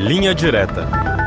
Linha Direta.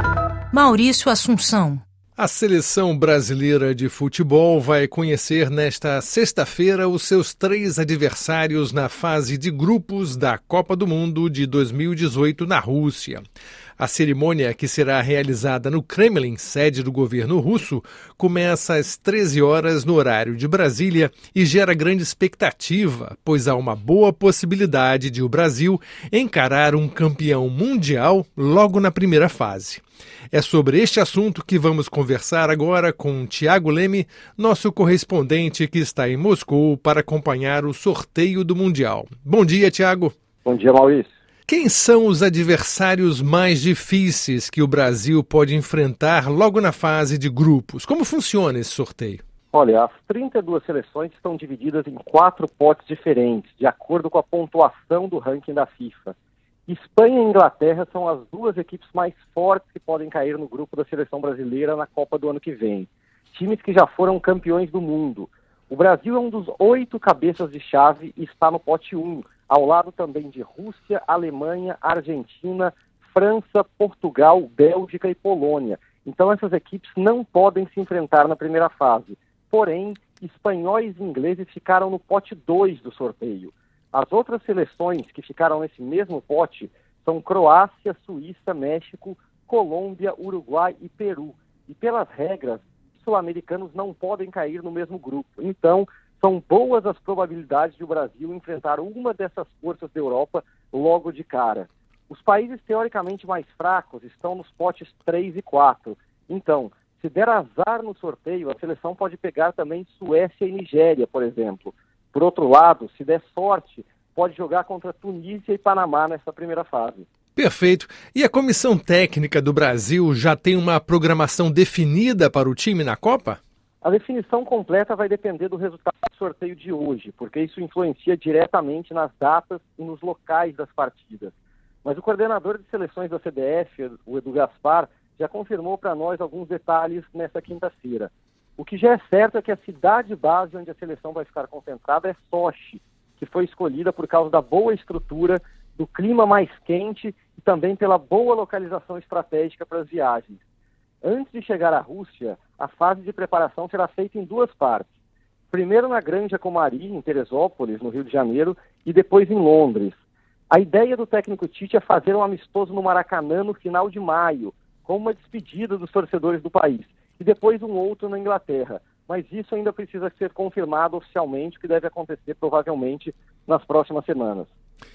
Maurício Assunção. A seleção brasileira de futebol vai conhecer nesta sexta-feira os seus 3 adversários na fase de grupos da Copa do Mundo de 2018 na Rússia. A cerimônia, que será realizada no Kremlin, sede do governo russo, começa às 13 horas no horário de Brasília e gera grande expectativa, pois há uma boa possibilidade de o Brasil encarar um campeão mundial logo na primeira fase. É sobre este assunto que vamos conversar agora com Thiago Leme, nosso correspondente que está em Moscou para acompanhar o sorteio do Mundial. Bom dia, Thiago. Bom dia, Maurício. Quem são os adversários mais difíceis que o Brasil pode enfrentar logo na fase de grupos? Como funciona esse sorteio? Olha, as 32 seleções estão divididas em 4 potes diferentes, de acordo com a pontuação do ranking da FIFA. Espanha e Inglaterra são as 2 equipes mais fortes que podem cair no grupo da seleção brasileira na Copa do ano que vem. Times que já foram campeões do mundo. O Brasil é um dos 8 cabeças de chave e está no pote 1, ao lado também de Rússia, Alemanha, Argentina, França, Portugal, Bélgica e Polônia. Então essas equipes não podem se enfrentar na primeira fase. Porém, espanhóis e ingleses ficaram no pote 2 do sorteio. As outras seleções que ficaram nesse mesmo pote são Croácia, Suíça, México, Colômbia, Uruguai e Peru. E pelas regras, sul-americanos não podem cair no mesmo grupo. Então, são boas as probabilidades de o Brasil enfrentar uma dessas forças da Europa logo de cara. Os países teoricamente mais fracos estão nos potes 3 e 4. Então, se der azar no sorteio, a seleção pode pegar também Suécia e Nigéria, por exemplo. Por outro lado, se der sorte, pode jogar contra Tunísia e Panamá nessa primeira fase. Perfeito. E a comissão técnica do Brasil já tem uma programação definida para o time na Copa? A definição completa vai depender do resultado do sorteio de hoje, porque isso influencia diretamente nas datas e nos locais das partidas. Mas o coordenador de seleções da CBF, o Edu Gaspar, já confirmou para nós alguns detalhes nesta quinta-feira. O que já é certo é que a cidade base onde a seleção vai ficar concentrada é Sochi, que foi escolhida por causa da boa estrutura, do clima mais quente e também pela boa localização estratégica para as viagens. Antes de chegar à Rússia, a fase de preparação será feita em 2 partes. Primeiro na Granja Comari, em Teresópolis, no Rio de Janeiro, e depois em Londres. A ideia do técnico Tite é fazer um amistoso no Maracanã no final de maio, como uma despedida dos torcedores do país, e depois um outro na Inglaterra. Mas isso ainda precisa ser confirmado oficialmente, o que deve acontecer provavelmente nas próximas semanas.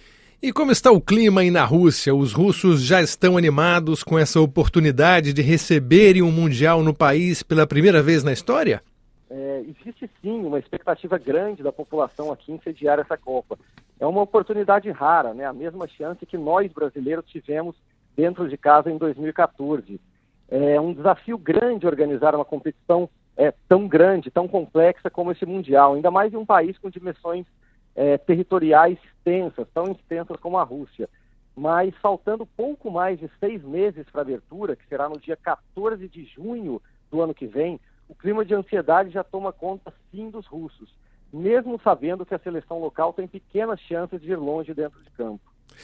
E como está o clima aí na Rússia? Os russos já estão animados com essa oportunidade de receberem um Mundial no país pela primeira vez na história? Existe sim uma expectativa grande da população aqui em sediar essa Copa. É uma oportunidade rara, né? A mesma chance que nós brasileiros tivemos dentro de casa em 2014. É um desafio grande organizar uma competição tão grande, tão complexa como esse Mundial, ainda mais em um país com dimensões territoriais extensas, tão extensas como a Rússia. Mas faltando pouco mais de 6 meses para a abertura, que será no dia 14 de junho do ano que vem, o clima de ansiedade já toma conta sim dos russos, mesmo sabendo que a seleção local tem pequenas chances de ir longe dentro de campo.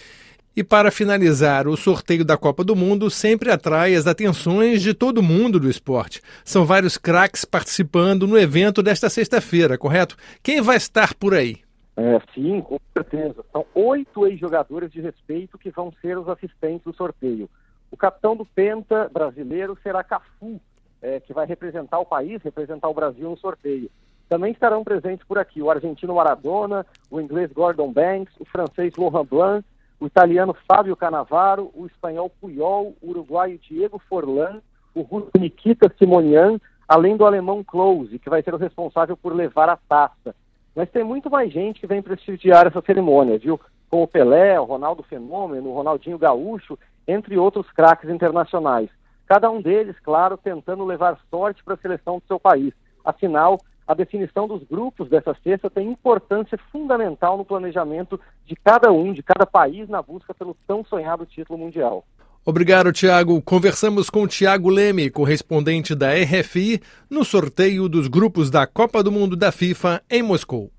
E para finalizar, o sorteio da Copa do Mundo sempre atrai as atenções de todo mundo do esporte. São vários craques participando no evento desta sexta-feira, correto? Quem vai estar por aí? Sim, com certeza. São 8 ex-jogadores de respeito que vão ser os assistentes do sorteio. O capitão do Penta brasileiro será Cafu, que vai representar o país, representar o Brasil no sorteio. Também estarão presentes por aqui o argentino Maradona, o inglês Gordon Banks, o francês Laurent Blanc, o italiano Fábio Cannavaro, o espanhol Puyol, o uruguaio Diego Forlán, o russo Nikita Simonian, além do alemão Klose, que vai ser o responsável por levar a taça. Mas tem muito mais gente que vem prestigiar essa cerimônia, viu? Com o Pelé, o Ronaldo Fenômeno, o Ronaldinho Gaúcho, entre outros craques internacionais. Cada um deles, claro, tentando levar sorte para a seleção do seu país. Afinal, a definição dos grupos dessa sexta tem importância fundamental no planejamento de cada país na busca pelo tão sonhado título mundial. Obrigado, Thiago. Conversamos com Thiago Leme, correspondente da RFI, no sorteio dos grupos da Copa do Mundo da FIFA em Moscou.